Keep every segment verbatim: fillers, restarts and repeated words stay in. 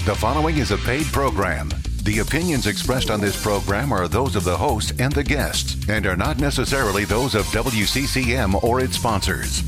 The following is a paid program. The opinions expressed on this program are those of the host and the guests and are not necessarily those of W C C M or its sponsors.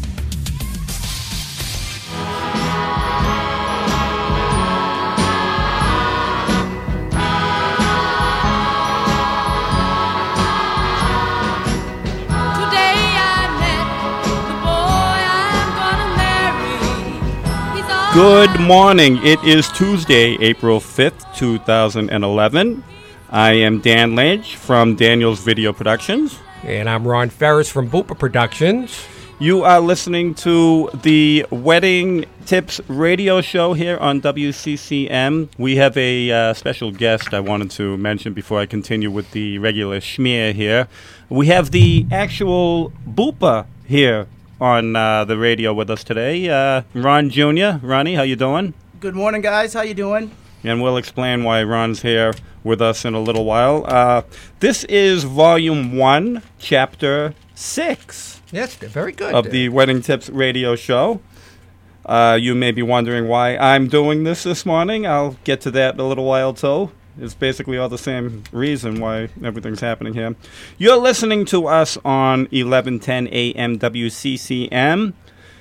Good morning. It is Tuesday, April fifth, two thousand eleven. I am Dan Lynch from Daniel's Video Productions. And I'm Ron Ferris from Boopa Productions. You are listening to the Wedding Tips radio show here on W C C M. We have a uh, special guest I wanted to mention before I continue with the regular schmear here. We have the actual Boopa here on uh, the radio with us today. Uh, Ron Junior Ronnie, how you doing? Good morning, guys. How you doing? And we'll explain why Ron's here with us in a little while. Uh, this is Volume one, Chapter six. Yes, very good. Of the Wedding Tips radio show. Uh, you may be wondering why I'm doing this this morning. I'll get to that in a little while, too. It's basically all the same reason why everything's happening here. You're listening to us on eleven ten A M W C C M,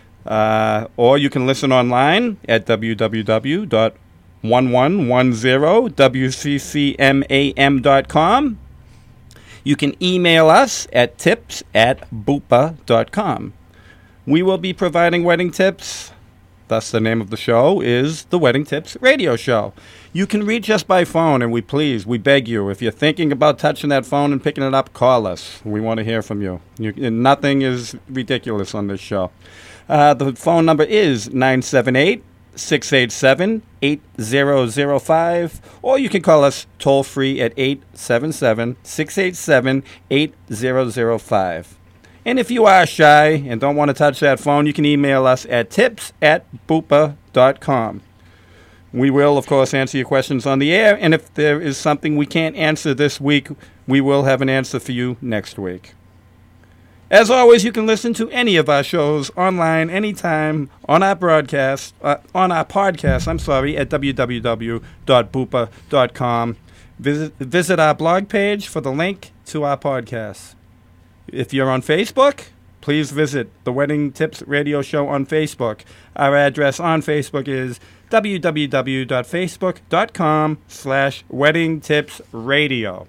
uh, or you can listen online at w w w dot eleven ten w c c m a m dot com. You can email us at tips at boopa dot com. We will be providing wedding tips. Thus, the name of the show is the Wedding Tips Radio Show. You can reach us by phone, and we please, we beg you, if you're thinking about touching that phone and picking it up, call us. We want to hear from you. you nothing is ridiculous on this show. Uh, the phone number is nine seven eight, six eight seven, eight zero zero five, or you can call us toll-free at eight seven seven, six eight seven, eight zero zero five. And if you are shy and don't want to touch that phone, you can email us at tips at boopa dot com. We will, of course, answer your questions on the air, and if there is something we can't answer this week, we will have an answer for you next week. As always, you can listen to any of our shows online anytime on our broadcast, uh, on our podcast, I'm sorry, at w w w dot boopa dot com. Visit, visit our blog page for the link to our podcast. If you're on Facebook, please visit the Wedding Tips Radio Show on Facebook. Our address on Facebook is w w w dot facebook dot com slash wedding tips radio.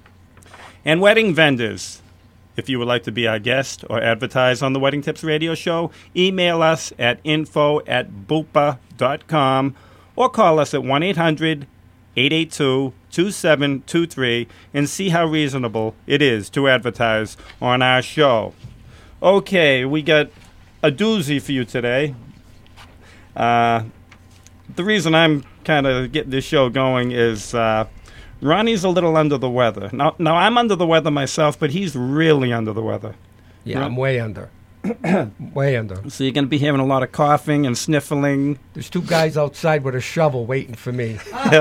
And wedding vendors, if you would like to be our guest or advertise on the Wedding Tips Radio Show, email us at info at boopa dot com or call us at one eight hundred, eight eight two, two seven two three and see how reasonable it is to advertise on our show. Okay, we got a doozy for you today. Uh, the reason I'm kind of getting this show going is uh, Ronnie's a little under the weather. Now, now, I'm under the weather myself, but he's really under the weather. Yeah, Ron- I'm way under. way under. So you're going to be hearing a lot of coughing and sniffling. There's two guys outside with a shovel waiting for me.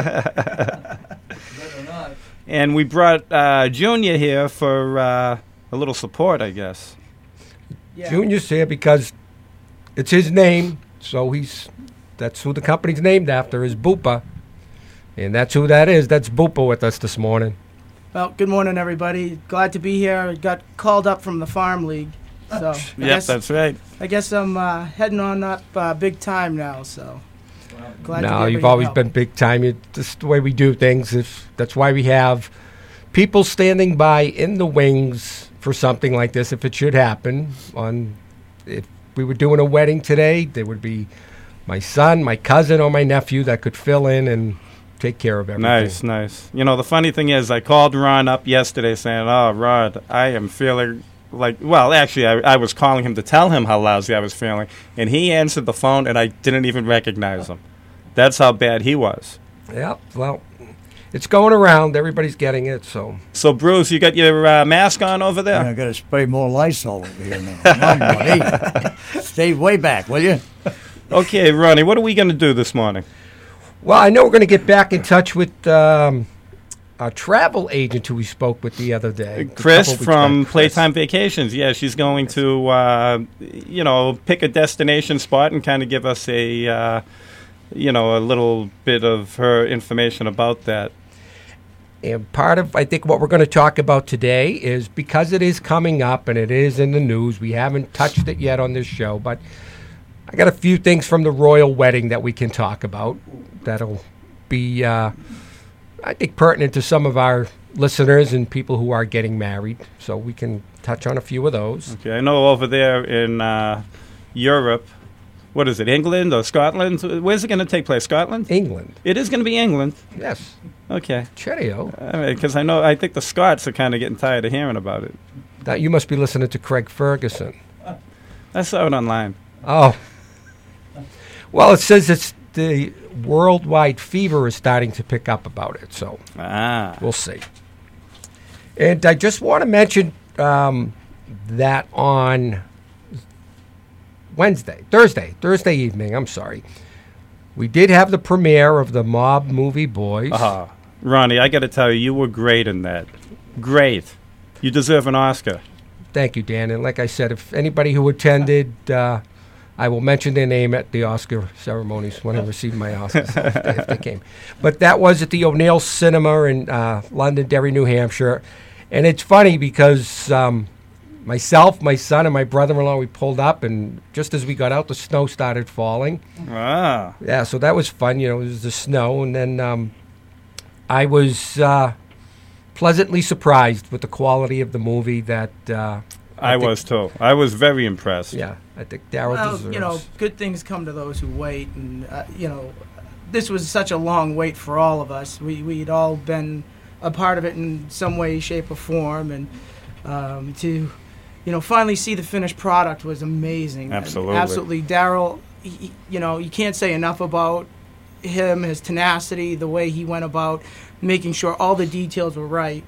And we brought uh, Junior here for uh, a little support, I guess. Yeah. Junior's here because it's his name, so he's that's who the company's named after, is Boopa. And that's who that is. That's Boopa with us this morning. Well, good morning, everybody. Glad to be here. Got called up from the Farm League. So I Yep, guess, that's right. I guess I'm uh, heading on up uh, big time now, so glad to No, be able you've to always help. been big time. You, this is the way we do things. If that's why we have people standing by in the wings for something like this, if it should happen. On, if we were doing a wedding today, there would be my son, my cousin, or my nephew that could fill in and take care of everything. Nice, nice. You know, the funny thing is I called Ron up yesterday saying, oh, Rod, I am feeling like, well, actually, I, I was calling him to tell him how lousy I was feeling, and he answered the phone, and I didn't even recognize him. That's how bad he was. Yeah, well, it's going around. Everybody's getting it, so. So, Bruce, you got your uh, mask on over there? Yeah, I got to spray more Lysol over here now. Come on, buddy. Stay way back, will you? Okay, Ronnie, what are we going to do this morning? Well, I know we're going to get back in touch with um, a travel agent who we spoke with the other day. Chris from Chris. Playtime Vacations. Yeah, she's going to, uh, you know, pick a destination spot and kind of give us a, uh, you know, a little bit of her information about that. And part of, I think, what we're going to talk about today is because it is coming up and it is in the news, we haven't touched it yet on this show, but I got a few things from the royal wedding that we can talk about that'll be, uh, I think, pertinent to some of our listeners and people who are getting married. So we can touch on a few of those. Okay, I know over there in uh, Europe, what is it, England or Scotland? Where's it going to take place? Scotland? England. It is going to be England. Yes. Okay. Cheerio. Because I, mean, I know, I think the Scots are kind of getting tired of hearing about it. That you must be listening to Craig Ferguson. I saw it online. Oh. Well, it says it's the worldwide fever is starting to pick up about it, so ah. we'll see. And I just want to mention um, that on Wednesday, Thursday, Thursday evening, I'm sorry, we did have the premiere of the Mob movie Boys. Uh-huh. Ronnie, I got to tell you, you were great in that. Great. You deserve an Oscar. Thank you, Dan. And like I said, if anybody who attended, uh, I will mention their name at the Oscar ceremonies when I receive my Oscars if, they, if they came. But that was at the O'Neill Cinema in uh, Londonderry, New Hampshire. And it's funny because um, myself, my son, and my brother-in-law, we pulled up, and just as we got out, the snow started falling. Ah. Yeah, so that was fun. You know, it was the snow. And then um, I was uh, pleasantly surprised with the quality of the movie that... Uh, I, I was too. I was very impressed. Yeah, I think Daryl well, deserves. you know, good things come to those who wait, and uh, you know, this was such a long wait for all of us. We we'd all been a part of it in some way, shape, or form, and um, to, you know, finally see the finished product was amazing. Absolutely, and absolutely. Daryl, you know, you can't say enough about him, his tenacity, the way he went about making sure all the details were right.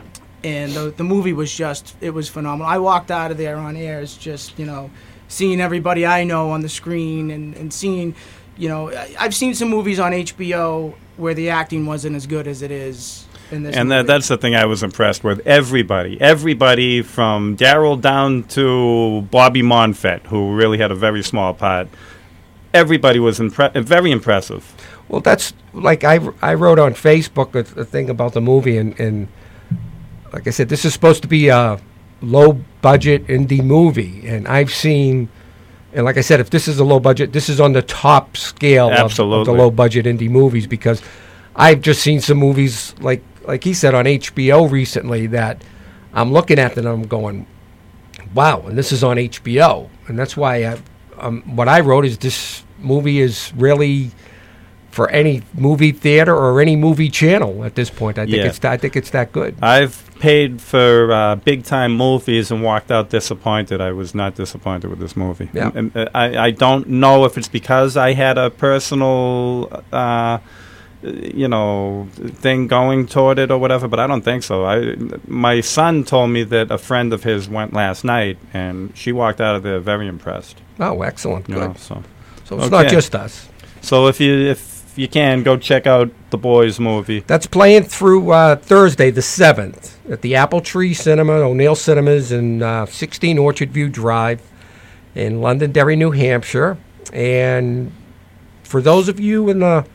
And the, the movie was just, it was phenomenal. I walked out of there on air as just, you know, seeing everybody I know on the screen and, and seeing, you know, I, I've seen some movies on H B O where the acting wasn't as good as it is in this and movie. that, that's the thing I was impressed with. Everybody, everybody from Daryl down to Bobby Monfett, who really had a very small part, everybody was impre- very impressive. Well, that's, like, I, I wrote on Facebook a, a thing about the movie, and, and like I said, this is supposed to be a low-budget indie movie, and I've seen, and like I said, if this is a low budget, this is on the top scale of, of the low-budget indie movies, because I've just seen some movies, like like he said, on H B O recently that I'm looking at them and I'm going, wow, and this is on H B O. And that's why I, um, what I wrote is this movie is really for any movie theater or any movie channel at this point. I think yeah. it's th- I think it's that good. I've paid for uh, big time movies and walked out disappointed. I was not disappointed with this movie. Yeah. And, and, uh, I, I don't know if it's because I had a personal, uh, you know, thing going toward it or whatever, but I don't think so. I, my son told me that a friend of his went last night, and she walked out of there very impressed. Oh, excellent! You Good. know, so, so it's okay. not just us. So if you if you can go check out the Boys movie. That's playing through uh, Thursday, the seventh, at the Apple Tree Cinema, O'Neill Cinemas, in uh, sixteen Orchard View Drive in Londonderry, New Hampshire. And for those of you in the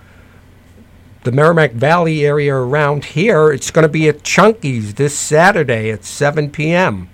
the Merrimack Valley area around here, it's going to be at Chunky's this Saturday at seven p.m.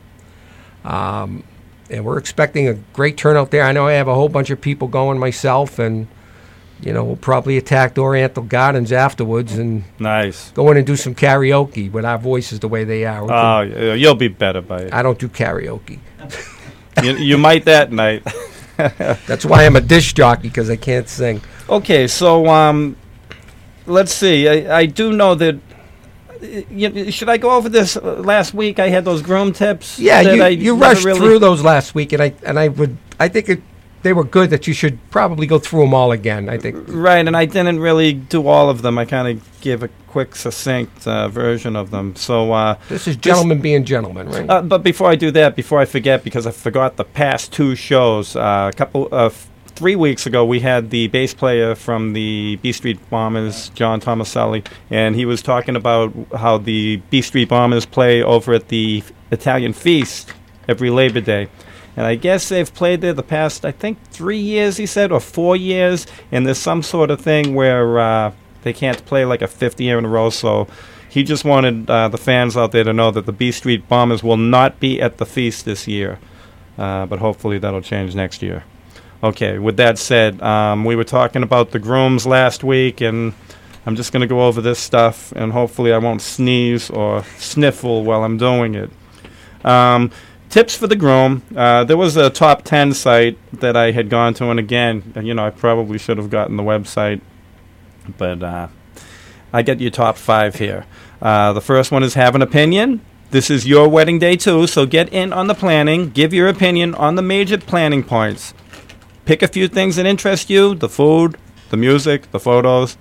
Um, and we're expecting a great turnout there. I know I have a whole bunch of people going myself, and you know, we'll probably attack Oriental Gardens afterwards and nice. go in and do some karaoke with our voices the way they are. We Oh, can, yeah, you'll be better by it. I don't do karaoke. you, you might that night. That's why I'm a disc jockey, because I can't sing. Okay, so um, let's see. I, I do know that. Uh, you, should I go over this uh, last week? I had those groom tips. Yeah, that you, I you never rushed really through those last week, and I and I would I think it, they were good. That you should probably go through them all again. I think right, and I didn't really do all of them. I kind of gave a quick, succinct uh, version of them. So uh, this is gentlemen this, being gentlemen, right? Uh, but before I do that, before I forget, because I forgot the past two shows, uh, a couple of. Three weeks ago, we had the bass player from the B Street Bombers, John Tomaselli, and he was talking about how the B Street Bombers play over at the Italian Feast every Labor Day. And I guess they've played there the past, I think, three years, he said, or four years. And there's some sort of thing where uh, they can't play like a fifth year in a row. So he just wanted uh, the fans out there to know that the B Street Bombers will not be at the feast this year. Uh, but hopefully that'll change next year. Okay, with that said, um, we were talking about the grooms last week, and I'm just going to go over this stuff, and hopefully I won't sneeze or sniffle while I'm doing it. Um, tips for the groom. Uh, there was a top ten site that I had gone to, and again, you know, I probably should have gotten the website, but uh, I get your top five here. Uh, the first one is have an opinion. This is your wedding day, too, so get in on the planning. Give your opinion on the major planning points. Pick a few things that interest you, the food, the music, the photos.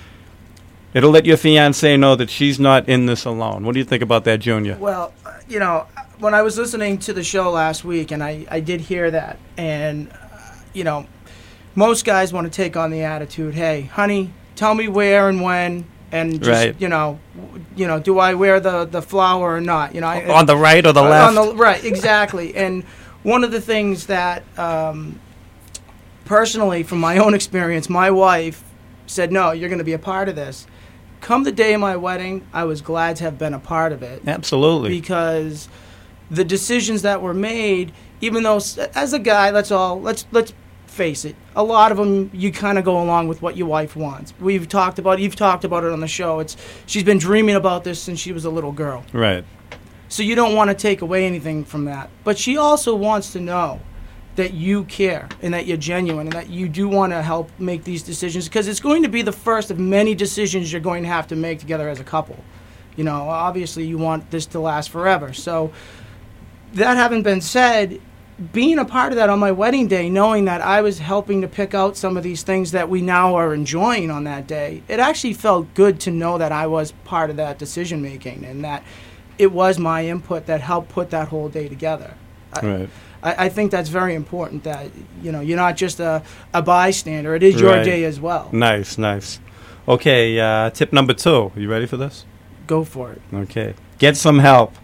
It'll let your fiancée know that she's not in this alone. What do you think about that, Junior? Well, uh, you know, when I was listening to the show last week, and I, I did hear that, and, uh, you know, most guys want to take on the attitude, hey, honey, tell me where and when, and just, right. you know, w- you know, do I wear the, the flower or not? You know, I, on the right or the uh, left? On the, right, exactly. And one of the things that... Um, Personally, from my own experience, my wife said, no, you're going to be a part of this. Come the day of my wedding, I was glad to have been a part of it. Absolutely. Because the decisions that were made, even though, as a guy, let's all, let's let's face it, a lot of them, you kind of go along with what your wife wants. We've talked about, you've talked about it on the show. It's she's been dreaming about this since she was a little girl. Right. So you don't want to take away anything from that. But she also wants to know that you care and that you're genuine and that you do want to help make these decisions, because it's going to be the first of many decisions you're going to have to make together as a couple. You know, obviously you want this to last forever. So that having been said, being a part of that on my wedding day, knowing that I was helping to pick out some of these things that we now are enjoying on that day, it actually felt good to know that I was part of that decision making and that it was my input that helped put that whole day together. Right. I, I think that's very important that, you know, you're not just a, a bystander. It is your Right. day as well. Nice, nice. Okay, uh, tip number two. You ready for this? Go for it. Okay. Get some help.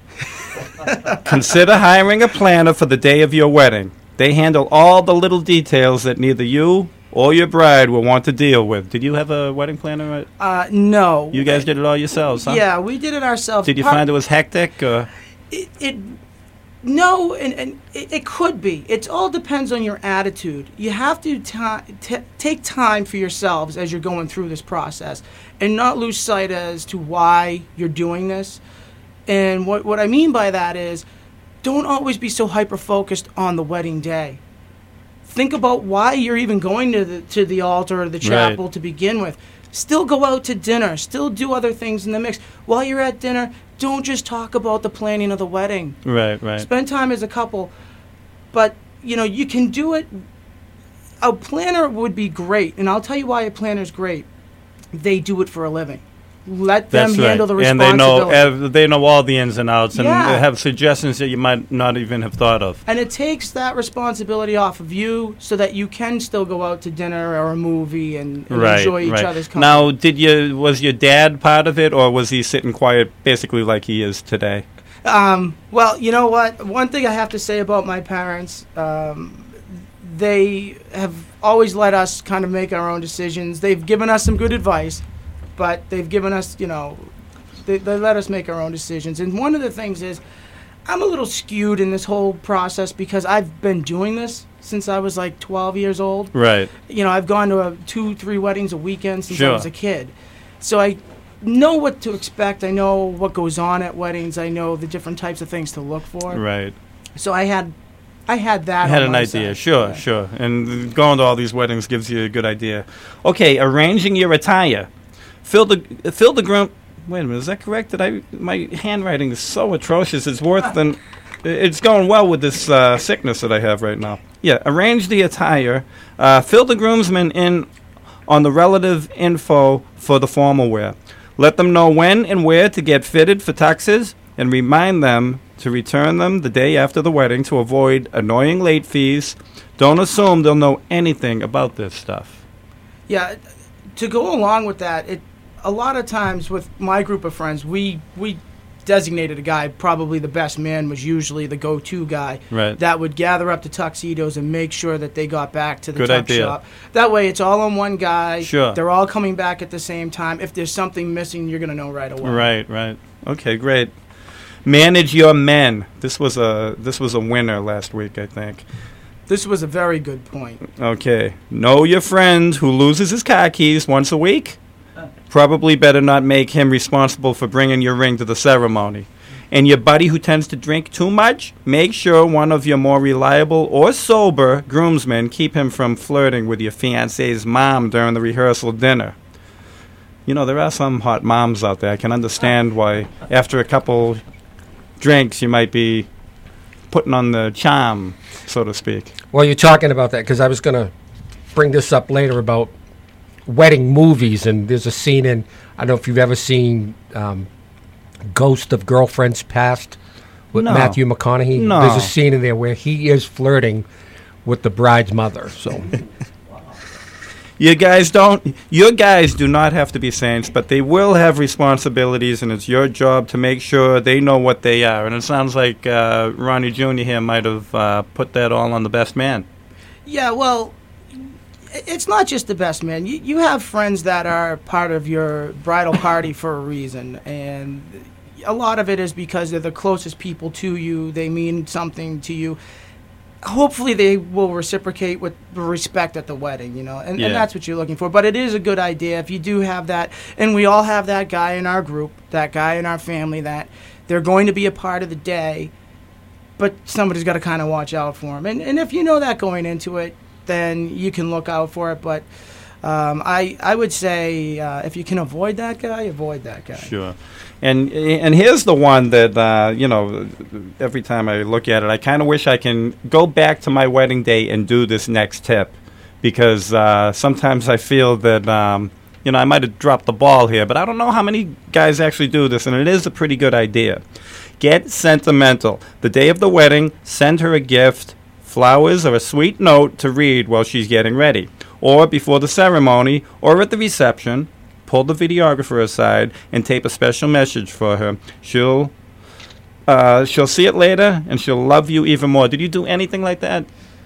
Consider hiring a planner for the day of your wedding. They handle all the little details that neither you or your bride will want to deal with. Did you have a wedding planner? Right? Uh, no. You guys did it all yourselves, huh? Yeah, we did it ourselves. Did you Part- find it was hectic? Or? It, it no, and, and it, it could be. It all depends on your attitude. You have to ta- t- take time for yourselves as you're going through this process and not lose sight as to why you're doing this. And what, what I mean by that is don't always be so hyper-focused on the wedding day. Think about why you're even going to the, to the altar or the chapel Right. to begin with. Still go out to dinner. Still do other things in the mix. While you're at dinner, don't just talk about the planning of the wedding. Right, right. Spend time as a couple. But, you know, you can do it. A planner would be great. And I'll tell you why a planner is great. They do it for a living. Let them That's handle right. the And they responsibility. know, ev- they know all the ins and outs and Yeah. they have suggestions that you might not even have thought of. And it takes that responsibility off of you so that you can still go out to dinner or a movie and, and Right, enjoy each right. other's company. Now, did you was your dad part of it, or was he sitting quiet, basically like he is today? Um, well, you know what? One thing I have to say about my parents, um, they have always let us kind of make our own decisions. They've given us some good advice, but they've given us, you know, they, they let us make our own decisions. And one of the things is, I'm a little skewed in this whole process because I've been doing this since I was like twelve years old. Right. You know, I've gone to a, two, three weddings a weekend since I Sure. was a kid. So I know what to expect. I know what goes on at weddings. I know the different types of things to look for. Right. So I had, I had that. I had on an my idea. side. Sure, Yeah. sure. And going to all these weddings gives you a good idea. Okay, arranging your attire. Fill the fill the groom. Wait a minute, is that correct? Did I? My handwriting is so atrocious. It's worse than. It's going well with this uh, sickness that I have right now. Yeah, arrange the attire. Uh, fill the groomsmen in on the relative info for the formal wear. Let them know when and where to get fitted for tuxes, and remind them to return them the day after the wedding to avoid annoying late fees. Don't assume they'll know anything about this stuff. Yeah, to go along with that, it a lot of times with my group of friends, we we designated a guy, probably the best man was usually the go-to guy Right. that would gather up the tuxedos and make sure that they got back to the Good tuck idea. shop. That way it's all on one guy. Sure. They're all coming back at the same time. If there's something missing, you're going to know right away. Right, right. Okay, great. Manage your men. This was a this was a winner last week, I think. This was a very good point. Okay. Know your friend who loses his car keys once a week? Probably better not make him responsible for bringing your ring to the ceremony. And your buddy who tends to drink too much? Make sure one of your more reliable or sober groomsmen keep him from flirting with your fiancé's mom during the rehearsal dinner. You know, there are some hot moms out there. I can understand why after a couple drinks you might be putting on the charm, so to speak. Well, you're talking about that because I was going to bring this up later about wedding movies, and there's a scene in, I don't know if you've ever seen um, Ghost of Girlfriends Past with No. Matthew McConaughey. No. There's a scene in there where he is flirting with the bride's mother. So You guys don't, your guys do not have to be saints, but they will have responsibilities, and it's your job to make sure they know what they are. And it sounds like uh, Ronnie Junior here might have uh, put that all on the best man. Yeah, well, i- it's not just the best man. You, you have friends that are part of your bridal party for a reason, and a lot of it is because they're the closest people to you. They mean something to you. Hopefully they will reciprocate with respect at the wedding, you know, and, Yeah. and that's what you're looking for. But it is a good idea if you do have that, and we all have that guy in our group, that guy in our family that they're going to be a part of the day, but somebody's got to kind of watch out for them. And, and if you know that going into it, then you can look out for it. But um, I, I would say uh, if you can avoid that guy, avoid that guy. Sure. And and here's the one that, uh, you know, every time I look at it, I kind of wish I can go back to my wedding day and do this next tip. Because uh, sometimes I feel that, um, you know, I might have dropped the ball here, but I don't know how many guys actually do this, and it is a pretty good idea. Get sentimental. The day of the wedding, send her a gift, flowers or a sweet note to read while she's getting ready. Or before the ceremony, or at the reception, pull the videographer aside and tape a special message for her. She'll uh, she'll see it later, and she'll love you even more. Did you do anything like that?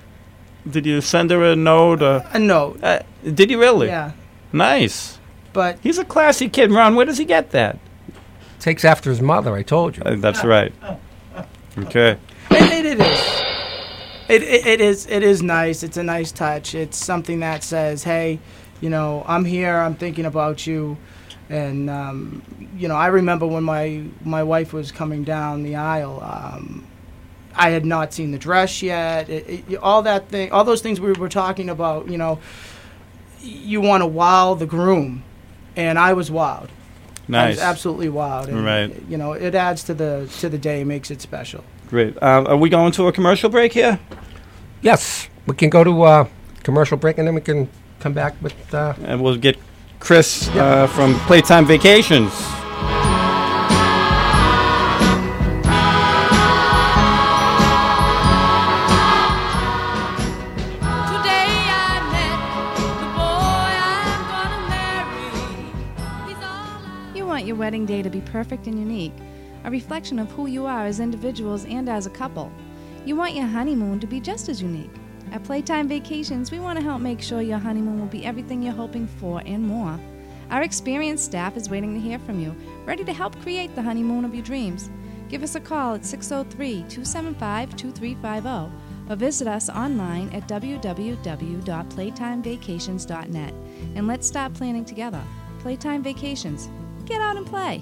Did you send her a note? Or, A note. uh, did you really? Yeah. Nice. But He's a classy kid, Ron. Where does he get that? takes after his mother, I told you. Uh, that's right. Okay. It, it is. It, it, it is. It is nice. It's a nice touch. It's something that says, "Hey, you know, I'm here. I'm thinking about you." And um, you know, I remember when my my wife was coming down the aisle. Um, I had not seen the dress yet. It, it, all that thing, all those things we were talking about. You know, you want to wow the groom, and I was wowed. I Nice. was absolutely wowed. And, Right. You know, it adds to the to the day, makes it special. Great. Uh, are we going to a commercial break here? Yes, we can go to uh, commercial break and then we can come back with. Uh, And we'll get Chris uh, from Playtime Vacations. Today I met the boy I'm gonna marry. He's all I- You want your wedding day to be perfect and unique, a reflection of who you are as individuals and as a couple. You want your honeymoon to be just as unique. At Playtime Vacations, we want to help make sure your honeymoon will be everything you're hoping for and more. Our experienced staff is waiting to hear from you, ready to help create the honeymoon of your dreams. Give us a call at six oh three, two seven five, two three five oh or visit us online at w w w dot playtime vacations dot net and let's start planning together. Playtime Vacations. Get out and play.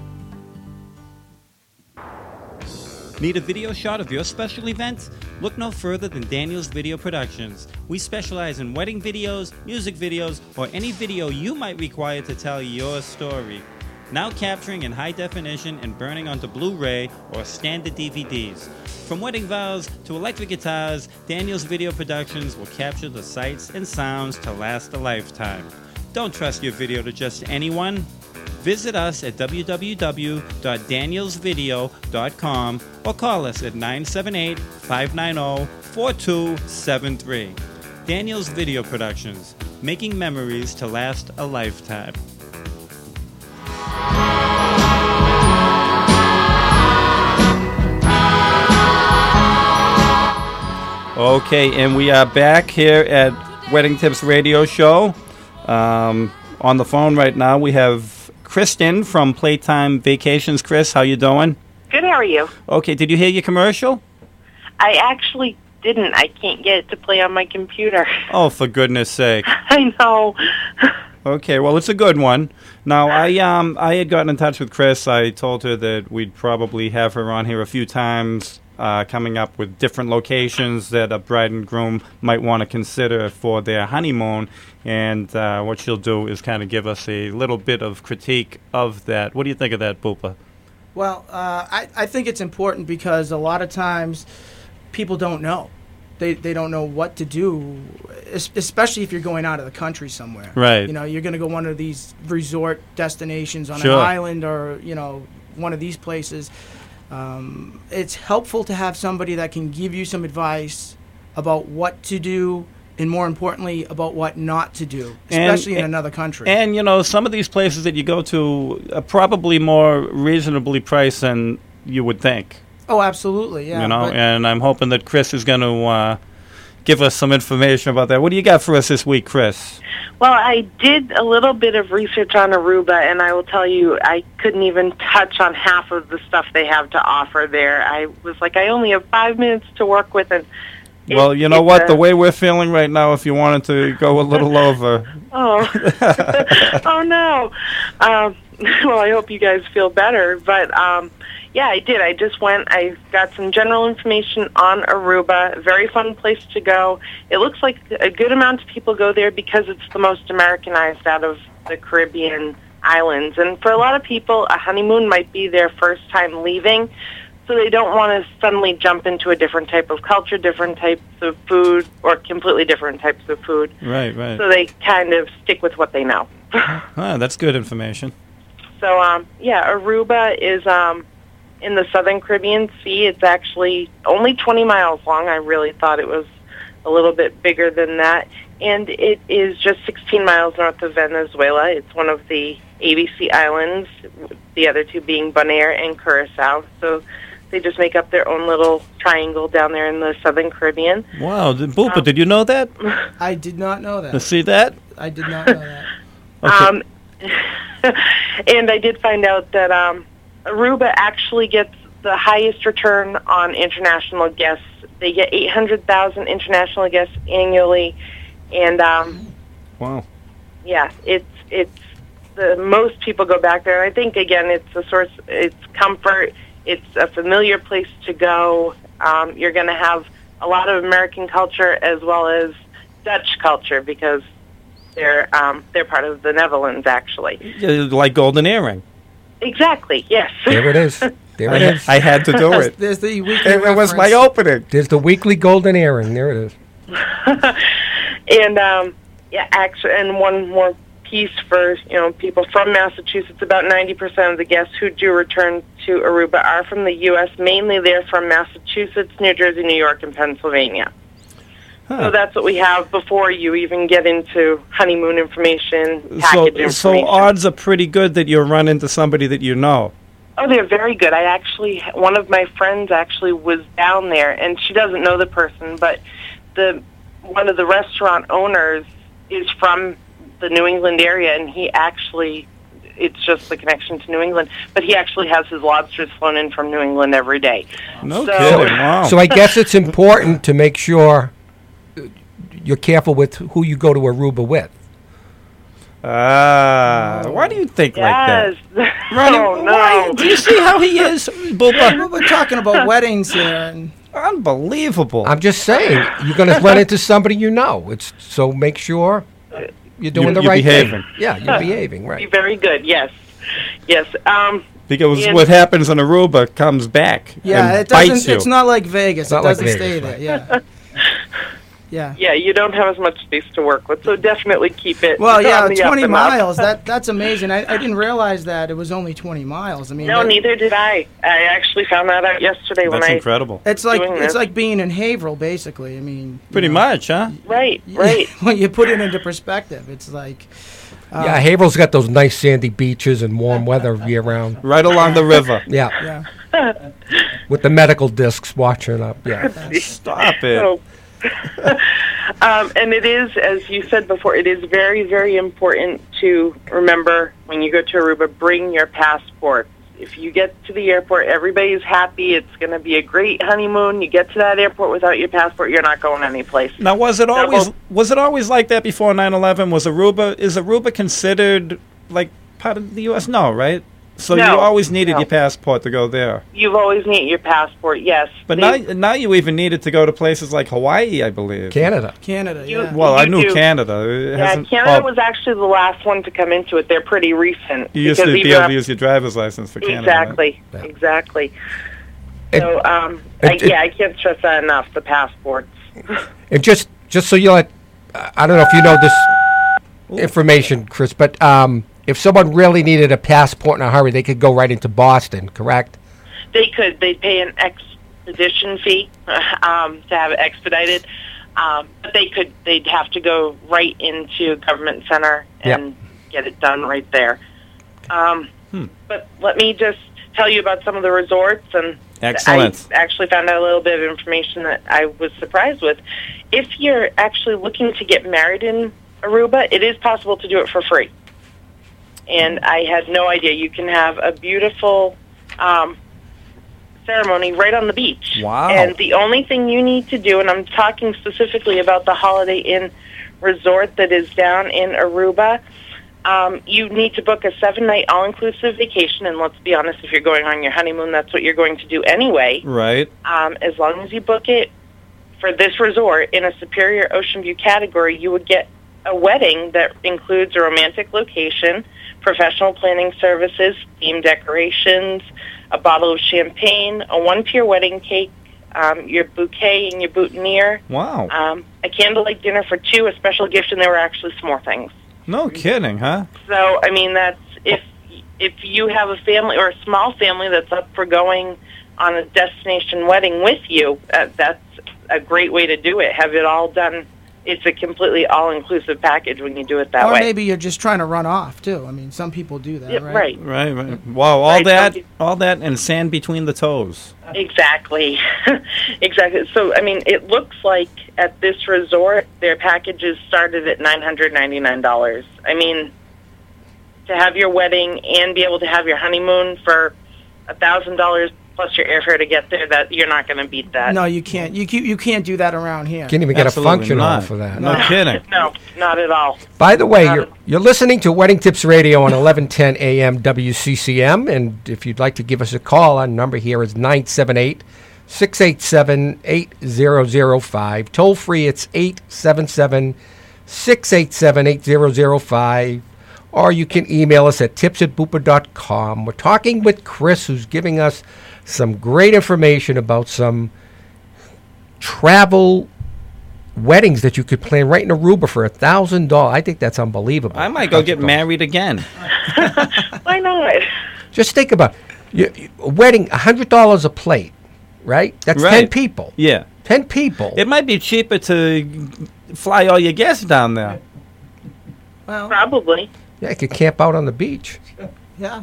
Need a video shot of your special event? Look no further than Daniels Video Productions. We specialize in wedding videos, music videos, or any video you might require to tell your story. Now capturing in high definition and burning onto Blu-ray or standard D V Ds. From wedding vows to electric guitars, Daniels Video Productions will capture the sights and sounds to last a lifetime. Don't trust your video to just anyone. Visit us at w w w dot daniels video dot com or call us at nine seven eight, five nine zero, four two seven three. Daniels Video Productions, making memories to last a lifetime. Okay, and we are back here at Wedding Tips Radio Show. Um, on the phone right now, we have Kristen from Playtime Vacations. Chris, how you doing? Good, how are you? Okay, did you hear your commercial? I actually didn't. I can't get it to play on my computer. Oh, for goodness sake. I know. Okay, well, it's a good one. Now, I um I had gotten in touch with Chris. I told her that we'd probably have her on here a few times, uh, coming up with different locations that a bride and groom might want to consider for their honeymoon. And uh, what she'll do is kind of give us a little bit of critique of that. What do you think of that, Boopa? Well, uh, I, I think it's important because a lot of times people don't know. They they don't know what to do, es- especially if you're going out of the country somewhere. Right. You know, you're going to go one of these resort destinations on Sure. an island or, you know, one of these places. Um, it's helpful to have somebody that can give you some advice about what to do and, more importantly, about what not to do, especially And- in another country. And, you know, some of these places that you go to are probably more reasonably priced than you would think. oh, absolutely, yeah. you know, but- and I'm hoping that Chris is going to uh, give us some information about that. What do you got for us this week, Chris? Well, I did a little bit of research on Aruba, and I will tell you, I couldn't even touch on half of the stuff they have to offer there. I was like, I only have five minutes to work with, and it- Well, you know it's what? a- The way we're feeling right now, if you wanted to go a little over. Oh, oh no. Um, well, I hope you guys feel better. But um, yeah, I did. I just went. I got some general information on Aruba. Very fun place to go. It looks like a good amount of people go there because it's the most Americanized out of the Caribbean islands. And for a lot of people, a honeymoon might be their first time leaving. So they don't want to suddenly jump into a different type of culture, different types of food, or completely different types of food. Right, right. So they kind of stick with what they know. Ah, that's good information. So, um, yeah, Aruba is um, in the southern Caribbean Sea. It's actually only twenty miles long. I really thought it was a little bit bigger than that. And it is just sixteen miles north of Venezuela. It's one of the A B C Islands, the other two being Bonaire and Curacao. So they just make up their own little triangle down there in the southern Caribbean. Wow, did, Boopa, Um, did you know that? I did not know that. You see that? I did not know that. Okay. Um, and I did find out that um, Aruba actually gets the highest return on international guests. They get eight hundred thousand international guests annually, and um, Wow. yeah, it's it's the most people go back there. And I think again, it's a source. It's comfort. It's a familiar place to go. Um, you're going to have a lot of American culture as well as Dutch culture because they're um, they're part of the Netherlands, actually. Yeah, like golden earring. Exactly. Yes. There it is. There I, it is. I had to do There's, it. there's the weekly It, it was my reference. opening. There's the weekly golden earring. There it is. and um, yeah, actually, and one more piece for you know people from Massachusetts. About ninety percent of the guests who do return to Aruba are from the U S Mainly, they're from Massachusetts, New Jersey, New York, and Pennsylvania. Huh. So that's what we have before you even get into honeymoon information, So, package information. so odds are pretty good that you'll run into somebody that you know. Oh, they're very good. I actually, one of my friends actually was down there, and she doesn't know the person, but the one of the restaurant owners is from the New England area, and he actually, it's just the connection to New England, but he actually has his lobsters flown in from New England every day. No So- kidding. Wow. So I guess it's important to make sure you're careful with who you go to Aruba with. Ah, why do you think like that? Yes. Ronnie, oh, why- no. do you see how he is, Boopa? Well, we're talking about weddings here, and Unbelievable. I'm just saying, you're going to run into somebody you know. It's so make sure you're doing You- the you're right behaving. thing. Yeah, you're behaving, Be right. very good, yes. Yes. Um, Because and- what happens in Aruba comes back. yeah, and it bites doesn't. you. It's not like Vegas. It's not it like doesn't Vegas, stay right. there. Yeah. Yeah. yeah, you don't have as much space to work with, so definitely keep it Well, yeah, on the up twenty and up. miles. That that's amazing. I, I didn't realize that it was only twenty miles. I mean, No, that- neither did I. I actually found that out yesterday when That's I... incredible. It's like doing it's this. like being in Haverhill, basically. I mean, you Pretty know, much, huh? Right, right. When you put it into perspective, it's like uh, Yeah, Haverhill's got those nice sandy beaches and warm weather year round. Right along the river. Yeah, yeah. with the medical discs watching up. Yeah. Stop it. So, um, and it is, as you said before, it is very, very important to remember when you go to Aruba, bring your passport. If you get to the airport, everybody's happy. It's going to be a great honeymoon. You get to that airport without your passport, you're not going anyplace. Now, was it So- always was it always like that before nine eleven? Was Aruba is Aruba considered like part of the U S? No, right? So No, you always needed no. your passport to go there. You've always needed your passport, yes. But They- now, now you even needed to go to places like Hawaii, I believe. Canada. Canada, You- yeah. Well, I You knew do. Canada. It Yeah, hasn't- Canada well, was actually the last one to come into it. They're pretty recent. You used to because be even able to af- use your driver's license for Canada. right? Exactly, Yeah. exactly. And- So, um, and- I, yeah, I can't stress that enough, the passports. And just just so you let, I don't know if you know this information, Chris, but um, if someone really needed a passport in a hurry, they could go right into Boston, correct? They could. They pay an expedition fee um, to have it expedited, um, but they could. They'd have to go right into Government Center and get it done right there. Um, Hmm. But let me just tell you about some of the resorts, and Excellent. I actually found out a little bit of information that I was surprised with. If you're actually looking to get married in Aruba, it is possible to do it for free. And I had no idea. You can have a beautiful um, ceremony right on the beach. Wow. And the only thing you need to do, and I'm talking specifically about the Holiday Inn resort that is down in Aruba, um, you need to book a seven-night all-inclusive vacation. And let's be honest, if you're going on your honeymoon, that's what you're going to do anyway. Right. Um, as long as you book it for this resort in a Superior Ocean View category, you would get a wedding that includes a romantic location, professional planning services, theme decorations, a bottle of champagne, a one-tier wedding cake, um, your bouquet and your boutonniere, Wow. um, a candlelight dinner for two, a special gift, and they were actually s'more things. No kidding, huh? So, I mean, that's if if you have a family or a small family that's up for going on a destination wedding with you, uh, that's a great way to do it. Have it all done. It's a completely all-inclusive package when you do it that or way. maybe you're just trying to run off too. I mean, some people do that, Yeah, right? right. Right, right. Wow, all Right, that, so you- all that, and sand between the toes. Exactly. Exactly. So, I mean, it looks like at this resort, their packages started at nine hundred ninety-nine dollars. I mean, to have your wedding and be able to have your honeymoon for one thousand dollars plus your airfare to get there, that you're not going to beat that. No, you can't. You you you can't do that around here. Can't even get Absolutely a function hall not. for that. No kidding. No, not at all. By the way, Not you're, at- you're listening to Wedding Tips Radio on eleven ten A M W C C M, and if you'd like to give us a call, our number here is nine seven eight, six eight seven, eight zero zero five. Toll free, it's eight seven seven, six eight seven, eight zero zero five. Or you can email us at tips at booper dot com. We're talking with Chris, who's giving us some great information about some travel weddings that you could plan right in Aruba for a thousand dollars. I think that's unbelievable. I might go get married again. Why not? Just think about you, you- a wedding, a hundred dollars a plate, right? That's ten Right. people. Yeah. Ten people. It might be cheaper to fly all your guests down there. Well, Probably. Yeah, you could camp out on the beach. yeah.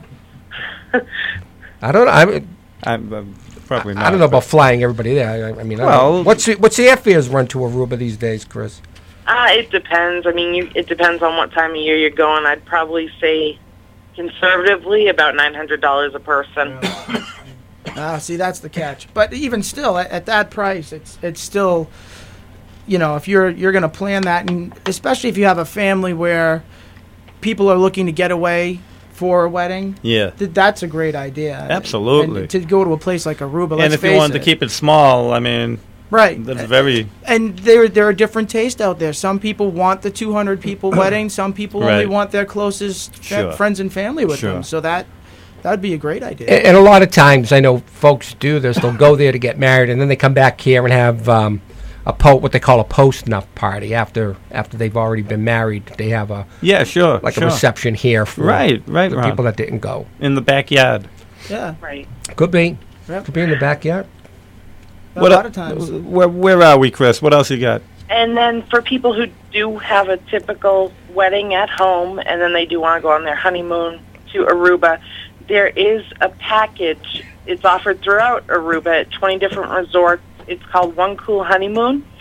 I don't know. I, mean, I'm, uh, probably not. I don't know but- about flying everybody there. I, I mean, I don't Well- know. what's the, what's the airfares run to Aruba these days, Chris? Uh, it depends. I mean, you, it depends on what time of year you're going. I'd probably say conservatively about nine hundred dollars a person. Ah, see, that's the catch. But even still, at, at that price, it's it's still, you know, if you're you're going to plan that, and especially if you have a family where people are looking to get away for a wedding, Yeah. th- that's a great idea. Absolutely. And to go to a place like Aruba, let's And if you face wanted it. to keep it small, I mean, right. that's very. And there there are different tastes out there. Some people want the two hundred people wedding. Some people only Right. want their closest fa- Sure. friends and family with Sure. them. So that that would be a great idea. And, and a lot of times, I know folks do this. They'll go there to get married, and then they come back here and have um, a po- what they call a post-nup party after after they've already been married. They have a Yeah, sure. like sure. a reception here for Right, right, the Ron. people that didn't go. In the backyard. yeah. Right. Could be. Yep. Could be in the backyard. A What lot el- of times. Where, where are we, Chris? What else you got? And then for people who do have a typical wedding at home and then they do want to go on their honeymoon to Aruba, there is a package. It's offered throughout Aruba at twenty different resorts. It's called One Cool Honeymoon.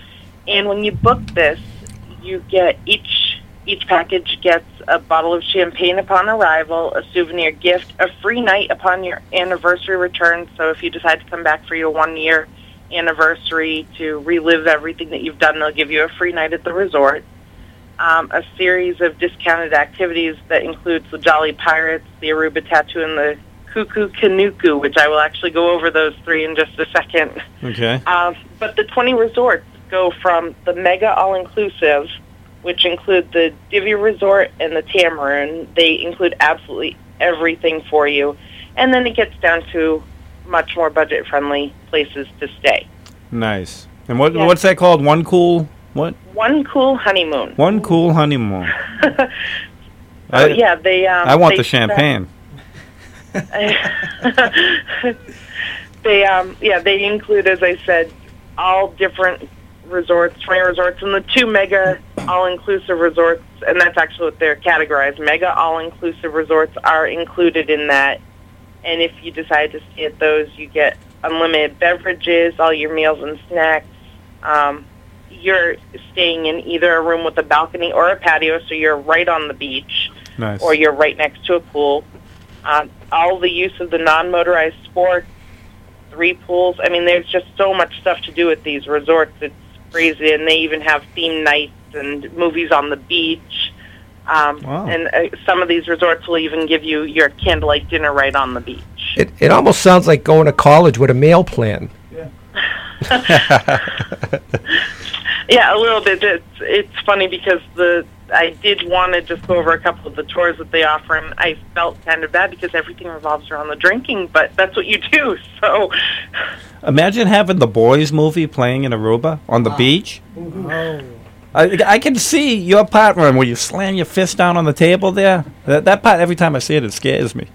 And when you book this, you get each each package gets a bottle of champagne upon arrival, a souvenir gift, a free night upon your anniversary return. So if you decide to come back for your one-year anniversary to relive everything that you've done, they'll give you a free night at the resort. Um, a series of discounted activities that includes the Jolly Pirates, the Aruba Tattoo, and the Cuckoo Kanuku, which I will actually go over those three in just a second. Okay. Um, but the twenty resorts go from the mega all-inclusive, which include the Divvy Resort and the Tamarind. They include absolutely everything for you. And then it gets down to much more budget-friendly places to stay. Nice. And what Yeah. what's that called? One cool what? One cool honeymoon. One cool honeymoon. Oh, I, yeah, they. Um, I want they the champagne. they, um, yeah, they include, as I said, all different resorts, twenty resorts, and the two mega all-inclusive resorts, and that's actually what they're categorized. Mega all-inclusive resorts are included in that, and if you decide to stay at those, you get unlimited beverages, all your meals and snacks. Um, you're staying in either a room with a balcony or a patio, so you're right on the beach, Nice. or you're right next to a pool. Um, all the use of the non-motorized sports, three pools. I mean, there's just so much stuff to do at these resorts. It's crazy, and they even have theme nights and movies on the beach. Um, Wow. And uh, some of these resorts will even give you your candlelight dinner right on the beach. It, it almost sounds like going to college with a meal plan. Yeah, a little bit. It's, it's funny because the I did want to just go over a couple of the tours that they offer, and I felt kind of bad because everything revolves around the drinking, but that's what you do, so... Imagine having the Boys movie playing in Aruba on the beach. Oh. I, I can see your part run where you slam your fist down on the table there. That, that part, every time I see it, it scares me.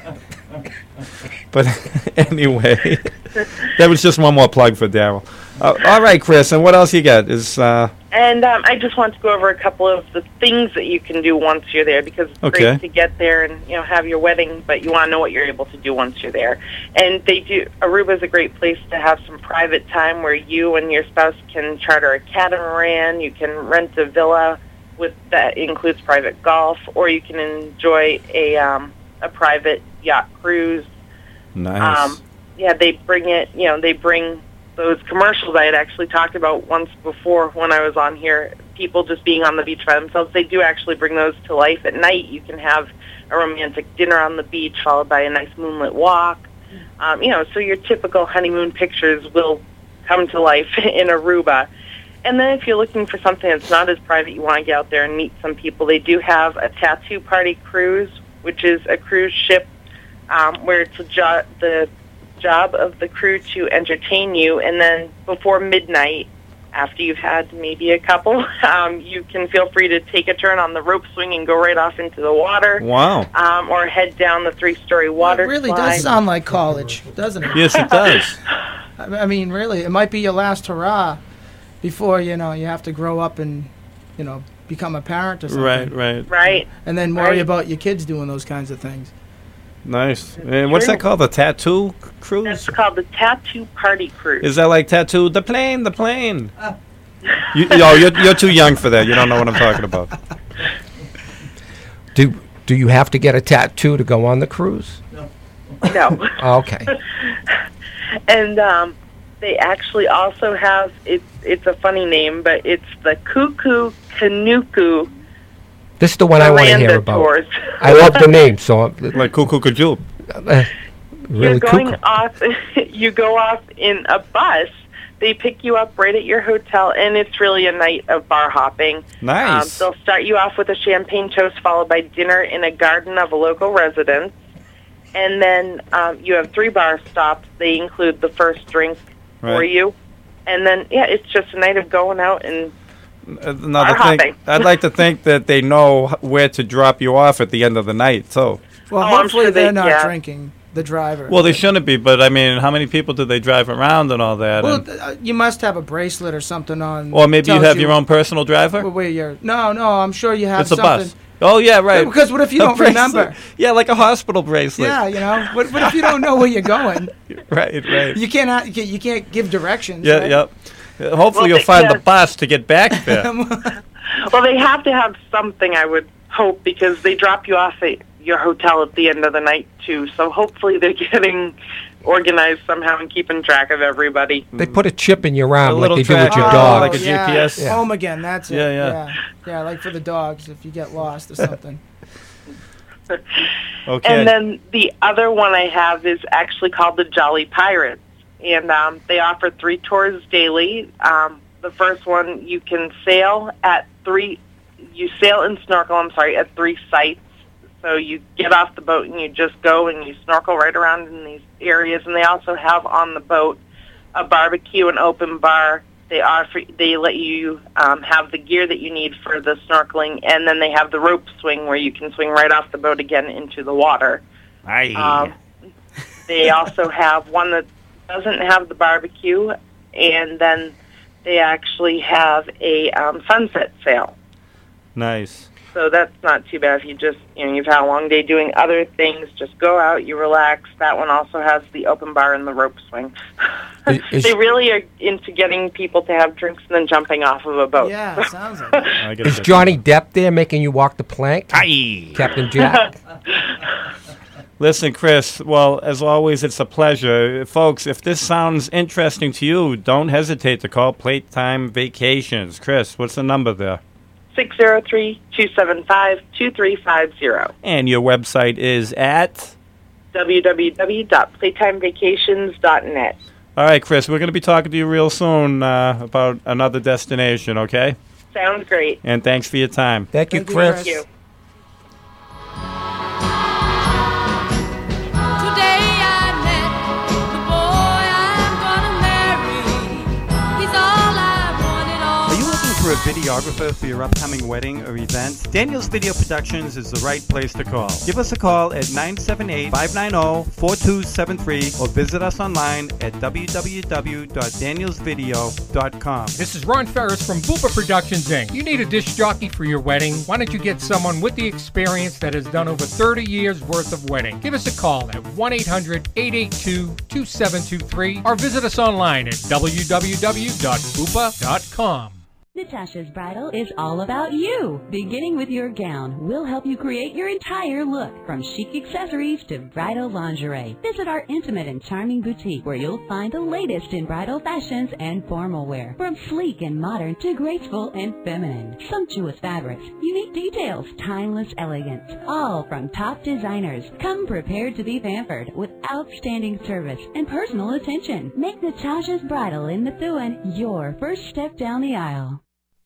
But anyway, that was just one more plug for Daryl. Uh, all right, Chris, and what else you got? Is uh, And um, I just want to go over a couple of the things that you can do once you're there, because it's Okay. great to get there and, you know, have your wedding, but you want to know what you're able to do once you're there. And they do. Aruba is a great place to have some private time where you and your spouse can charter a catamaran. You can rent a villa with that includes private golf, or you can enjoy a um, a private yacht cruise. nice. Um, yeah, they bring it. You know, they bring those commercials I had actually talked about once before when I was on here. People just being on the beach by themselves. They do actually bring those to life at night. You can have a romantic dinner on the beach followed by a nice moonlit walk. Um, you know, so your typical honeymoon pictures will come to life in Aruba. And then if you're looking for something that's not as private, you want to get out there and meet some people, they do have a tattoo party cruise, which is a cruise ship um, where it's a jo- the job of the crew to entertain you, and then before midnight, after you've had maybe a couple, um, you can feel free to take a turn on the rope swing and go right off into the water. Wow. Um, or head down the three-story water It really slide. does sound like college, doesn't it? Yes, it does. I I mean, really, it might be your last hurrah before, you know, you have to grow up and, you know, become a parent or something. Right, right. Right. And then worry Right. about your kids doing those kinds of things. Nice. And what's that called? The tattoo cruise? That's called the Tattoo Party Cruise. Is that like tattoo? The plane, the plane. You, oh, you're, you're too young for that. You don't know what I'm talking about. Do do you have to get a tattoo to go on the cruise? No. Oh, okay. And um, they actually also have, it's, it's a funny name, but it's the Cuckoo Kanuku This is the one I want to Miranda hear about. tours. I love the name, so I'm, Like Cuckoo Kajou. uh, You're really going cuckoo. off. You go off in a bus. They pick you up right at your hotel, and it's really a night of bar hopping. Nice. Um, they'll start you off with a champagne toast, followed by dinner in a garden of a local residence, and then um, you have three bar stops. They include the first drink for Right. you, and then yeah, it's just a night of going out and Another Bar thing, hopping. I'd like to think that they know h- where to drop you off at the end of the night. So, Well, Oh, I'm hopefully sure they- they're not yeah. drinking, the driver. well, they shouldn't be. But I mean, how many people do they drive around and all that? Well, and, th- uh, you must have a bracelet or something on. or maybe you tells have your own personal driver. wh- Where you're? No, no. I'm sure you have It's a something. bus. Oh yeah, right. Because what if you A don't bracelet. remember? Yeah, like a hospital bracelet. Yeah, you know. What, what if you don't know where you're going? Right, right. You can't. You can't, you can't give directions. Yeah, right? yep. Uh, Hopefully Well, you'll they- find yeah. the bus to get back there. Well, they have to have something, I would hope, because they drop you off at your hotel at the end of the night, too. So hopefully they're getting organized somehow and keeping track of everybody. They put a chip in your A arm like little they do with track- your oh, dog. like a yeah. G P S. Yeah. Home again, that's it. Yeah, yeah. yeah. Yeah, like for the dogs if you get lost or something. Okay. And then the other one I have is actually called the Jolly Pirates. And um, they offer three tours daily. Um, the first one, you can sail at three, you sail and snorkel, I'm sorry, at three sites. So you get off the boat and you just go and you snorkel right around in these areas. And they also have on the boat a barbecue and open bar. They offer, they let you um, have the gear that you need for the snorkeling, and then they have the rope swing where you can swing right off the boat again into the water. Aye. Um, they also have one that doesn't have the barbecue, and then they actually have a um, sunset sail. Nice. So that's not too bad if you just, you know, you've had a long day doing other things. Just go out, you relax. That one also has the open bar and the rope swing. Is- is- They really are into getting people to have drinks and then jumping off of a boat. Yeah, sounds like it. I gotta Is get Johnny Depp there making you walk the plank? Aye. Captain Jack? Listen, Chris, well, as always, it's a pleasure. Folks, if this sounds interesting to you, don't hesitate to call Playtime Vacations. Chris, what's the number there? six zero three, two seven five, two three five zero. And your website is at? w w w dot playtime vacations dot net. All right, Chris, we're going to be talking to you real soon uh, about another destination, okay? Sounds great. And thanks for your time. Thank you, Thank you, Chris. Thank you. Today I met the boy I'm gonna marry. He's all I wanted all Are you looking for a videographer for your upcoming wedding or event? Daniels Video Productions is the right place to call. Give us a call at nine seven eight, five nine zero, four two seven three or visit us online at w w w dot daniels video dot com. This is Ron Ferris from Booper Productions, Incorporated. You need a disc jockey for your wedding? Why don't you get someone with the experience that has done over thirty years worth of wedding? Give us a call at one eight hundred, eight eight two, two seven two three or visit us online at w w w dot boopa dot com. Natasha's Bridal is all about you. Beginning with your gown, we'll help you create your entire look, from chic accessories to bridal lingerie. Visit our intimate and charming boutique where you'll find the latest in bridal fashions and formal wear, from sleek and modern to graceful and feminine. Sumptuous fabrics, unique details, timeless elegance, all from top designers. Come prepared to be pampered with outstanding service and personal attention. Make Natasha's Bridal in Methuen your first step down the aisle.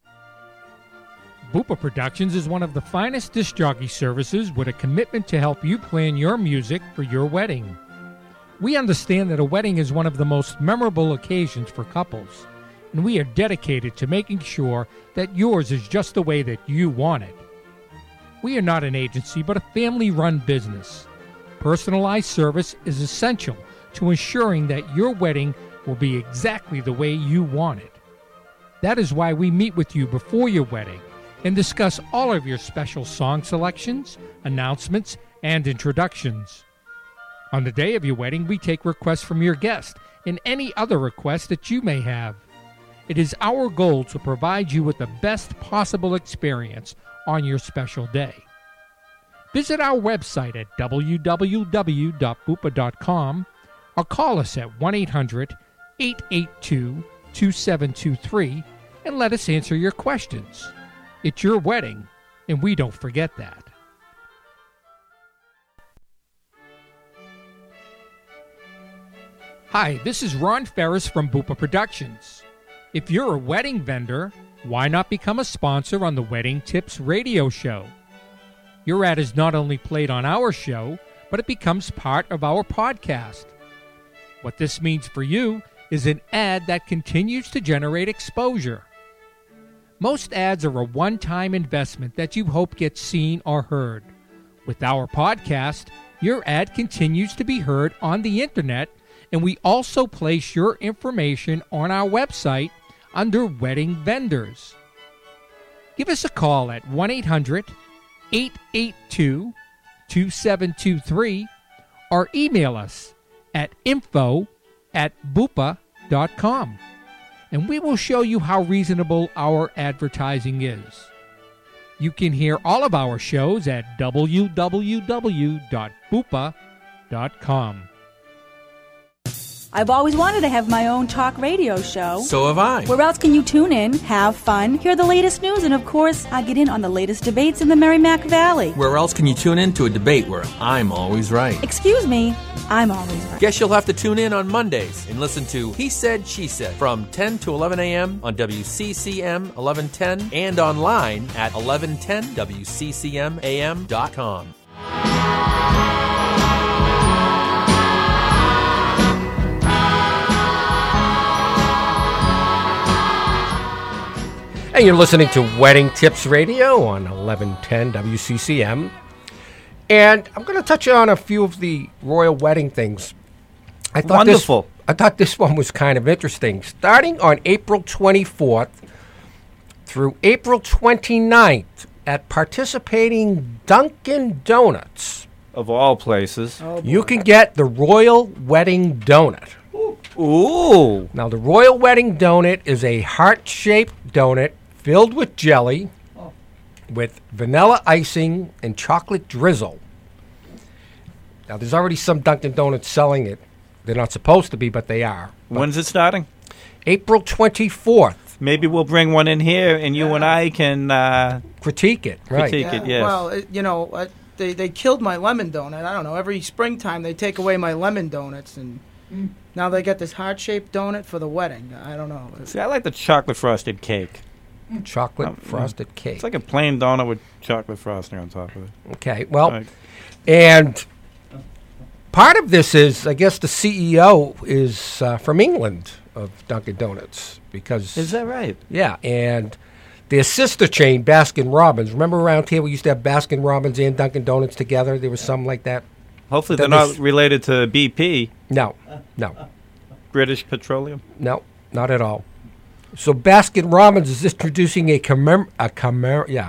Booper Productions is one of the finest disc jockey services with a commitment to help you plan your music for your wedding. We understand that a wedding is one of the most memorable occasions for couples, and we are dedicated to making sure that yours is just the way that you want it. We are not an agency, but a family-run business. Personalized service is essential to ensuring that your wedding will be exactly the way you want it. That is why we meet with you before your wedding and discuss all of your special song selections, announcements, and introductions. On the day of your wedding, we take requests from your guest and any other requests that you may have. It is our goal to provide you with the best possible experience on your special day. Visit our website at w w w dot boopa dot com or call us at one eight hundred, eight eight two, two seven two three and let us answer your questions. It's your wedding, and we don't forget that. Hi, this is Ron Ferris from Boopa Productions. If you're a wedding vendor, why not become a sponsor on the Wedding Tips radio show? Your ad is not only played on our show, but it becomes part of our podcast. What this means for you is an ad that continues to generate exposure. Most ads are a one-time investment that you hope gets seen or heard. With our podcast, your ad continues to be heard on the internet, and we also place your information on our website under Wedding Vendors. Give us a call at one eight hundred, eight eight two, two seven two three or email us at info at boopa dot com. and we will show you how reasonable our advertising is. You can hear all of our shows at w w w dot bupa dot com. I've always wanted to have my own talk radio show. So have I. Where else can you tune in, have fun, hear the latest news, and of course, I get in on the latest debates in the Merrimack Valley? Where else can you tune in to a debate where I'm always right? Excuse me, I'm always right. Guess you'll have to tune in on Mondays and listen to He Said, She Said from ten to eleven a.m. on W C C M eleven ten and online at eleven ten w c c m a m dot com. And you're listening to Wedding Tips Radio on eleven ten W C C M. And I'm going to touch on a few of the royal wedding things. I thought Wonderful. This, I thought this one was kind of interesting. Starting on April twenty-fourth through April twenty-ninth at participating Dunkin' Donuts. Of all places. Oh, You can get the Royal Wedding Donut. Ooh. Now, the Royal Wedding Donut is a heart-shaped donut filled with jelly, with vanilla icing and chocolate drizzle. Now, there's already some Dunkin' Donuts selling it. They're not supposed to be, but they are. When's it starting? April twenty-fourth. Maybe we'll bring one in here, and you and I can uh, critique it. Right. Critique it, yes. Well, it, you know, uh, they they killed my lemon donut. I don't know. Every springtime they take away my lemon donuts, and mm. now they get this heart-shaped donut for the wedding. I don't know. See, I like the chocolate frosted cake. Chocolate Um, frosted cake. It's like a plain donut with chocolate frosting on top of it. Okay, well, Right. and part of this is, I guess, the C E O is uh, from England of Dunkin' Donuts because Is that right? yeah, and their sister chain, Baskin Robbins. Remember around here we used to have Baskin Robbins and Dunkin' Donuts together. There was some like that. Hopefully That they're not was- related to B P, No, no, British Petroleum. no, not at all. So Baskin Robbins is introducing a commem a commem yeah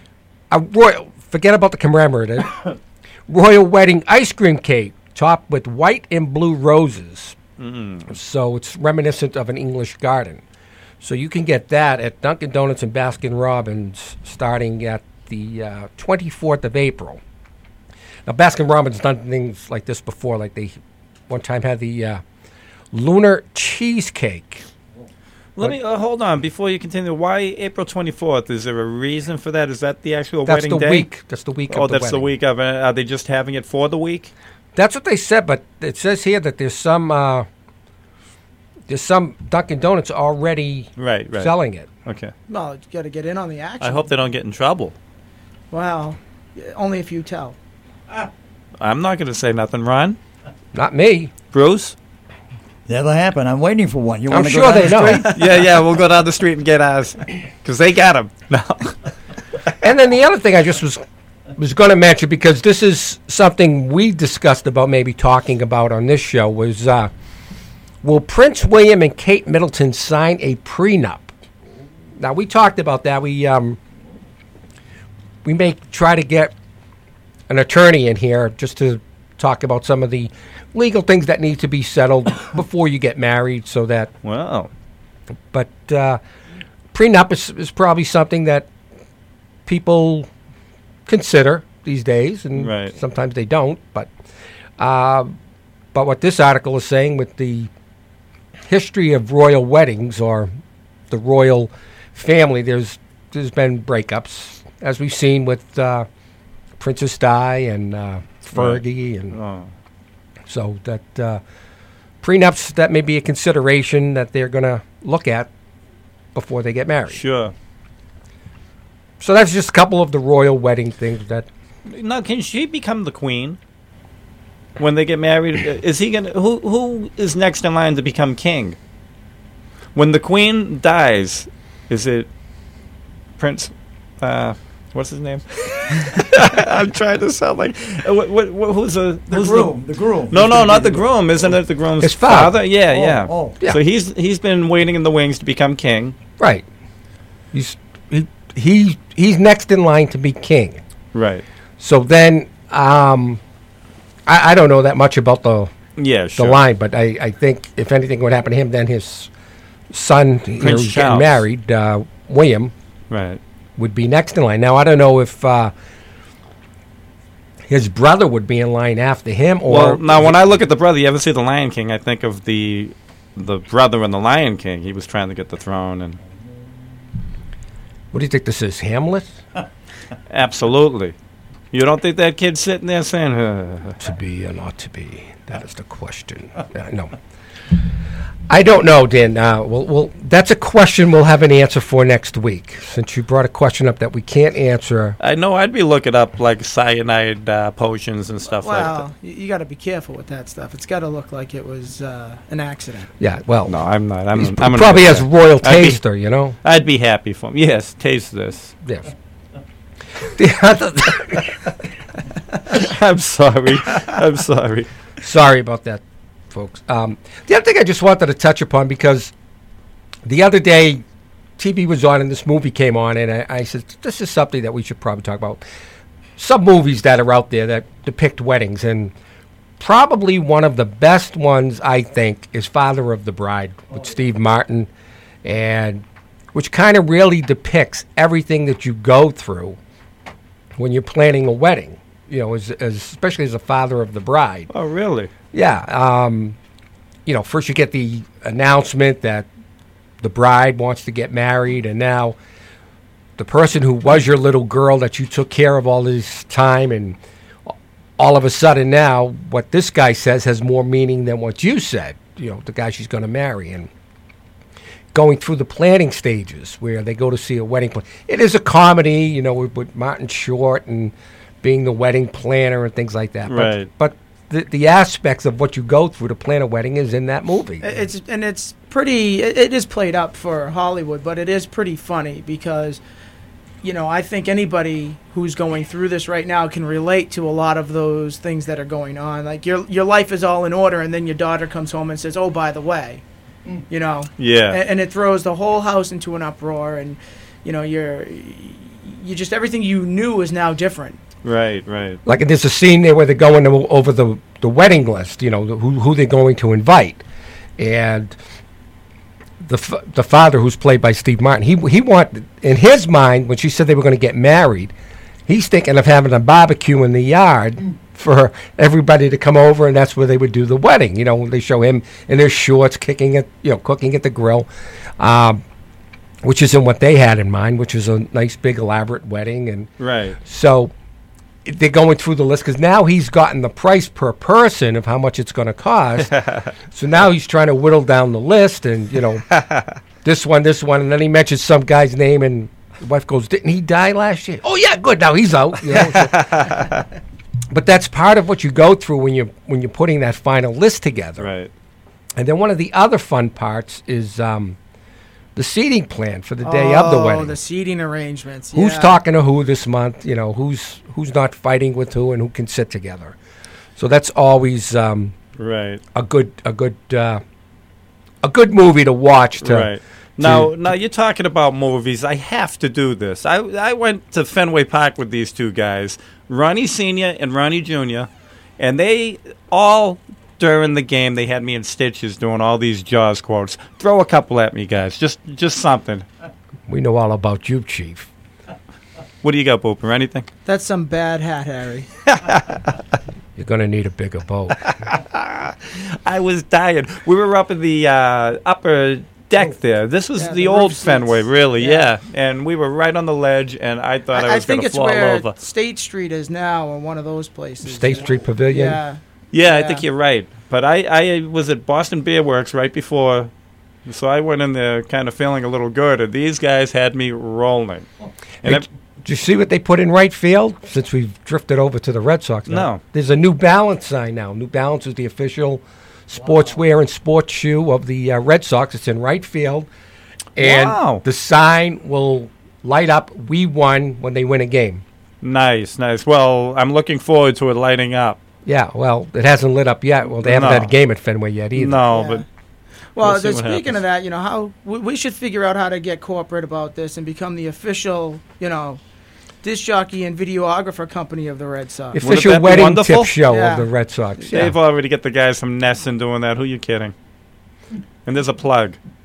a royal. Forget about the commemorative royal wedding ice cream cake topped with white and blue roses. Mm. So it's reminiscent of an English garden. So you can get that at Dunkin' Donuts and Baskin Robbins starting at the uh, twenty-fourth of April. Now, Baskin Robbins done things like this before. Like they one time had the uh, lunar cheesecake. Let me uh, hold on before you continue. Why April twenty-fourth? Is there a reason for that? Is that the actual That's wedding the day? week. That's the week Oh, of the that's the wedding. week of it. Are they just having it for the week? That's what they said, but it says here that there's some uh, there's some Dunkin' Donuts already Right, right. selling it. Okay. Well, you got to get in on the action. I hope they don't get in trouble. Well, yeah, only if you tell. I'm not going to say nothing, Ron. Not me. Bruce? Never happened. I'm waiting for one. You I'm want to sure go down they the know. street? yeah, yeah, we'll go down the street and get ours. Because they got them. No. And then the other thing I just was was going to mention, because this is something we discussed about maybe talking about on this show, was uh, will Prince William and Kate Middleton sign a prenup? Now, we talked about that. We um, we may try to get an attorney in here just to talk about some of the legal things that need to be settled before you get married, so that. Wow. But uh, prenup is, is probably something that people consider these days, and Right. sometimes they don't. But uh, but what this article is saying, with the history of royal weddings or the royal family, there's there's been breakups, as we've seen with uh, Princess Di and uh, Fergie, and Oh. so that uh, prenups, that may be a consideration that they're going to look at before they get married. Sure. So that's just a couple of the royal wedding things that. Now, can she become the queen when they get married? Is he gonna? Who who is next in line to become king? When the queen dies, is it Prince? Uh, what's his name? I'm trying to sound like uh, what, what, what, who's the The who's groom. The groom. No, He's no, gonna not be the groom. Isn't it the groom's His father. Yeah, Oh, yeah. oh. Yeah. So he's he's been waiting in the wings to become king. Right. He's he, he he's next in line to be king. Right. So then, um, I, I don't know that much about the Yeah, the sure. line, but I, I think if anything would happen to him, then his son you know, Prince who's getting Charles. married, uh, William, Right. would be next in line. Now, I don't know if uh, his brother would be in line after him, or Well, now when I look at the brother, you ever see The Lion King? I think of the the brother in The Lion King. He was trying to get the throne, and what do you think this is, Hamlet? absolutely. You don't think that kid's sitting there saying, uh, To be or not to be? That is the question. Uh, no. I don't know, Dan. Uh, well, well, that's a question we'll have an answer for next week, since you brought a question up that we can't answer. I know I'd be looking up like cyanide uh, potions and stuff like Well, that. you, you got to be careful with that stuff. It's got to look like it was uh, an accident. Yeah, well, No, I'm not. I'm, he's I'm p- gonna probably get has that. royal I'd be- taster, you know? I'd be happy for him. Yes, taste this. Yes. The other I'm sorry. I'm sorry. Sorry about that, folks. Um, the other thing I just wanted to touch upon, because the other day T V was on and this movie came on, and I, I said, this is something that we should probably talk about. Some movies that are out there that depict weddings, and probably one of the best ones, I think, is Father of the Bride with Steve Martin, and which kind of really depicts everything that you go through when you're planning a wedding, you know, as, as especially as a father of the bride. Oh, really? Yeah. Um, you know, first you get the announcement that the bride wants to get married, and now the person who was your little girl that you took care of all this time, and all of a sudden now what this guy says has more meaning than what you said, you know, the guy she's going to marry. And going through the planning stages where they go to see a wedding plan. It is a comedy, you know, with, with Martin Short and being the wedding planner and things like that. Right. But, but the, the aspects of what you go through to plan a wedding is in that movie. It's and it's pretty. It, it is played up for Hollywood, but it is pretty funny because, you know, I think anybody who's going through this right now can relate to a lot of those things that are going on. Like your your life is all in order, and then your daughter comes home and says, "Oh, by the way," you know. Yeah. And, and it throws the whole house into an uproar, and you know, you're you just everything you knew is now different. Right, right. Like there's a scene there where they're going o- over the, the wedding list, you know, the, who who they're going to invite, and the f- the father, who's played by Steve Martin, he he want in his mind when she said they were going to get married, he's thinking of having a barbecue in the yard for everybody to come over, and that's where they would do the wedding. You know, they show him in his shorts, kicking at you know, cooking at the grill, um, which isn't what they had in mind, which was a nice big elaborate wedding, and Right. so they're going through the list because now he's gotten the price per person of how much it's going to cost. So now he's trying to whittle down the list, and you know, this one, this one, and then he mentions some guy's name, and the wife goes, "Didn't he die last year?" "Oh yeah, good. Now he's out." You know, so- but that's part of what you go through when you when you're putting that final list together. Right. And then one of the other fun parts is um, the seating plan for the day of the Oh, wedding. the seating arrangements. Who's yeah. talking to who this month? You know, who's who's not fighting with who, and who can sit together. So that's always um, Right. a good a good uh, a good movie to watch. To, Right. Now, now you're talking about movies. I have to do this. I I went to Fenway Park with these two guys, Ronnie Senior and Ronnie Junior, and they all during the game they had me in stitches doing all these Jaws quotes. Throw a couple at me, guys. Just just something. We know all about you, Chief. What do you got, Booper? Anything? That's some bad hat, Harry. You're gonna need a bigger boat. I was dying. We were up in the uh, upper deck there. This was Yeah, the, the old roof seats. Fenway, really, yeah. Yeah. And we were right on the ledge, and I thought I, I, I was going think to it's fall where over. State Street is now, or one of those places. State Street Pavilion. Yeah. Yeah, I Yeah. think you're right. But I, I was at Boston Beer Works right before, so I went in there kind of feeling a little good, and these guys had me rolling. And Hey, if- did you see what they put in right field? Since we've drifted over to the Red Sox now. No. There's a New Balance sign now. New Balance is the official sportswear and sports shoe of the uh, Red Sox. It's in right field. And Wow. the sign will light up, "We won," when they win a game. nice, nice. Well, I'm looking forward to it lighting up. Yeah, well, it hasn't lit up yet. Well, they haven't No. had a game at Fenway yet either. No, Yeah. but Well, We'll see then what speaking happens. of that, you know, how we, we should figure out how to get corporate about this and become the official, you know, disc jockey and videographer company of the Red Sox. The Wouldn't official that be wedding wonderful? tip show Yeah. of the Red Sox. Yeah. they've already get the guys from Nesson doing that. Who you kidding? And there's a plug.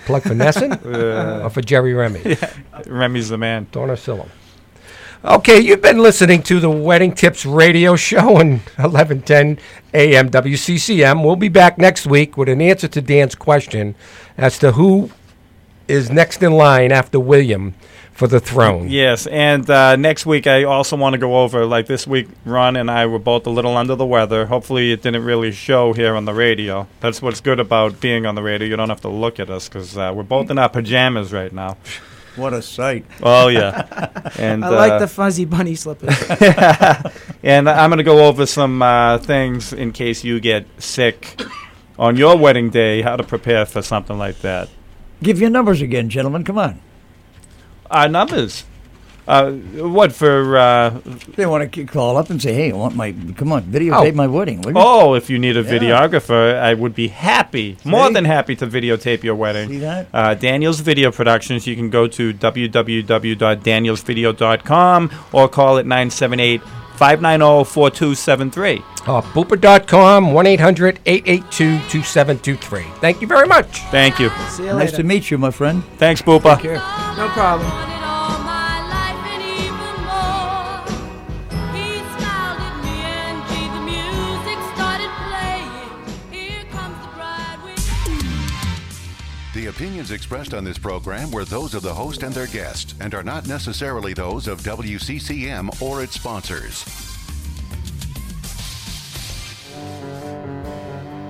Plug for Nesson Uh, or for Jerry Remy? Yeah, Remy's the man. Don't Arcillo. Okay, you've been listening to the Wedding Tips Radio Show on eleven ten A M W C C M. We'll be back next week with an answer to Dan's question as to who is next in line after William for the throne. Yes, and uh, next week I also want to go over, like this week, Ron and I were both a little under the weather. Hopefully it didn't really show here on the radio. That's what's good about being on the radio. You don't have to look at us because uh, we're both in our pajamas right now. What a sight. Oh, yeah. And I like uh, the fuzzy bunny slippers. And I'm going to go over some uh, things in case you get sick on your wedding day, how to prepare for something like that. Give your numbers again, gentlemen. Come on. Our numbers. Uh, what for? Uh, they want to call up and say, "Hey, I want my come on videotape Oh. my wedding." Will you? Oh, if you need a Yeah. videographer, I would be happy, more See? than happy to videotape your wedding. See that? Uh, Daniel's Video Productions. You can go to w w w dot daniels video dot com or call it nine seven eight, five nine zero, four two seven three. Uh, Booper dot com, one eight hundred, eight eight two, two seven two three. Thank you very much. Thank you. See you Nice later. to meet you, my friend. Thanks, Boopa. Take care. No problem. The opinions expressed on this program were those of the host and their guests and are not necessarily those of W C C M or its sponsors.